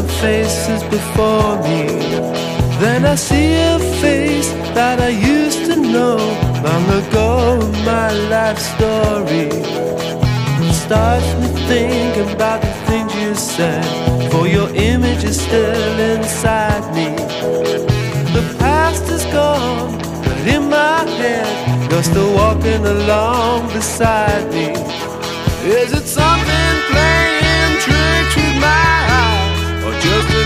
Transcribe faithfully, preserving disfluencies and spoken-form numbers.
the faces before me. Then I see a face that I used to know long ago in my life story. It starts me thinking about the things you said, for your image is still inside me. The past is gone, but in my head you're still walking along beside me. Is it something playing tricks with my eyes, or just a